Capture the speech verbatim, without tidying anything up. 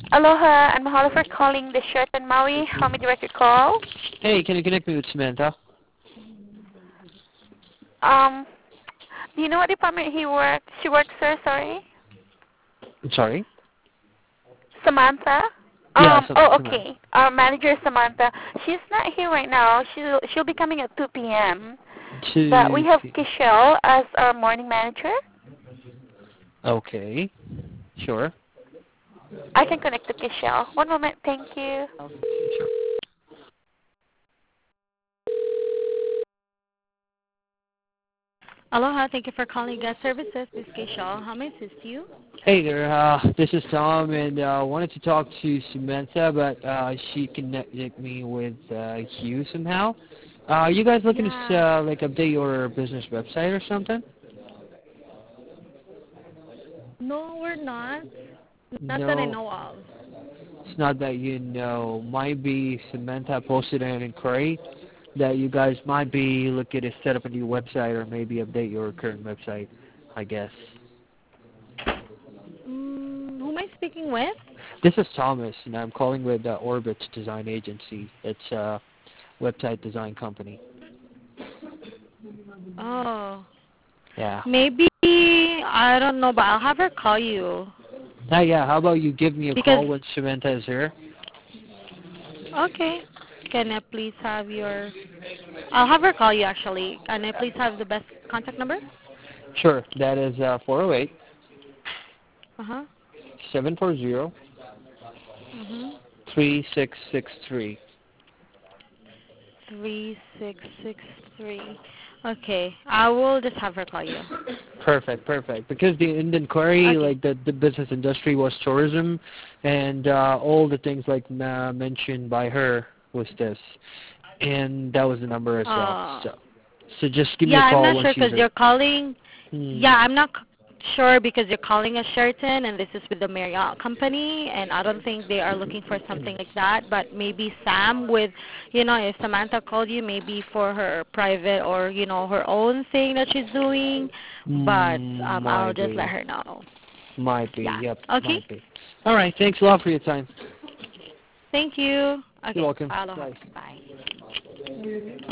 Aloha, I'm Mahalo for calling the Sheraton Maui. How may I direct your call? Hey, can you connect me with Samantha? Um, do you know what department he works? She works, sir. Sorry, I'm sorry? Samantha. Yeah, Um. Sam- Oh, Samantha. okay. Our manager, Samantha. She's not here right now. She'll she'll be coming at two p m But we two have p. Kishel as our morning manager. Okay. Sure. I can connect to Kishel. One moment, thank you. Okay, sure. Aloha, thank you for calling Guest Services. This is Keisha. How may I assist you? Hey there, uh, this is Tom, and uh, wanted to talk to Samantha, but uh, she connected me with uh, Hugh somehow. Uh, are you guys looking to Yeah. uh, like update your business website or something? No, we're not. Not that I No, know of. it's not that you know. Might be Samantha posted an inquiry that you guys might be looking to set up a new website or maybe update your current website, I guess. Mm, who am I speaking with? This is Thomas, and I'm calling with uh, Orbit Design Agency. It's a website design company. Oh. Yeah. Maybe, I don't know, but I'll have her call you. Now, yeah, how about you give me a Because, call when Samantha is here? okay. Can I please have your, I'll have her call you actually. Can I please have the best contact number? Sure. That is uh, four oh eight, Uh-huh. seven four zero, Mm-hmm. three six six three. three six six three. Okay. I will just have her call you. Perfect, perfect. Because the in the inquiry, Okay. like the, the business industry was tourism, and uh, all the things like uh, mentioned by her was this, and that was the number as well. Uh, So, so just give me yeah, a I'm call not once sure she's because here. you're calling. Hmm. Yeah, I'm not c- sure because you're calling us Sheraton and this is with the Marriott company, and I don't think they are looking for something like that. But maybe Sam with, you know, if Samantha called you, maybe for her private or you know her own thing that she's doing. But Mm, um, I'll might just let be, her know. might be. Yeah. Yep, Okay. might be. All right. Thanks a lot for your time. Thank you. You're Okay. welcome. Aloha. Bye. Bye.